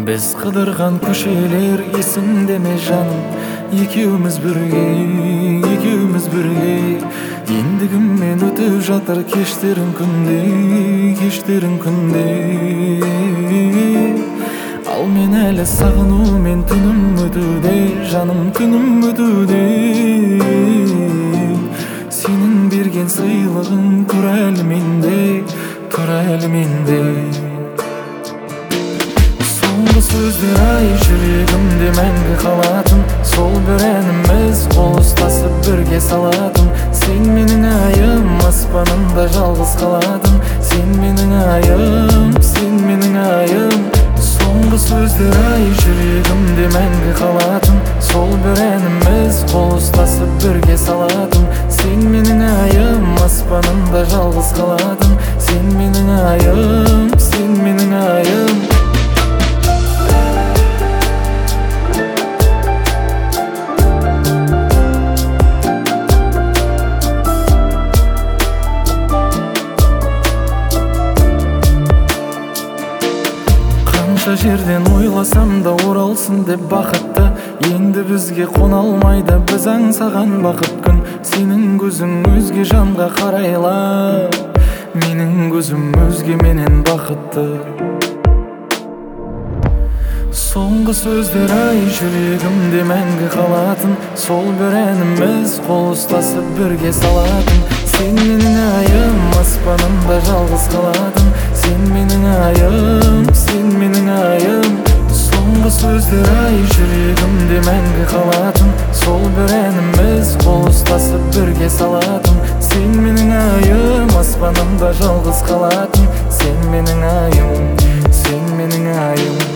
Biz кыдырган көшелер эсимдеме жаным, экөөбүз бирге эндигим мен өтүп жатыр кечтериң күндө ал мен эле сагынуу мен түнүм өтүүдө жаным, түнүм өтүүдө сенин берген сыйлыгың тур эле менде Соңғы сөздер ай жүрегімде мәңгі қалатын, сол бір әніміз қол ұстасып бірге салатын. Сен менің айым, аспанымда жалғыз қалатын. Сен менің айым. Соңғы сөздер ай жүрегімде мәңгі қалатын, сол бір әніміз қол ұстасып бірге салатын. Сен менің айым, аспанымда жалғыз қалатын. Сен менің айым. Қанша жерден ойласам да оралсын деп бақытты, енді бізге қона алмайды біз аңсаған бақыт күн. Сенің көзің өзге жанға қарайла, менің көзім өзге менен бақытты. Соңғы сөздер ай жүрегімде мәңгі қалатын, сол бір әніміз қол ұстасып бірге салатын. Сен менің айым, аспанымда жалғыз қалатын. Сен менің айым. Соңғы сөздер ай жүрегімде мәңгі қалатын, сол бір әніміз қол ұстасып бірге салатын. Сен менің айым, аспанымда жалғыз қалатын. Сен менің айым.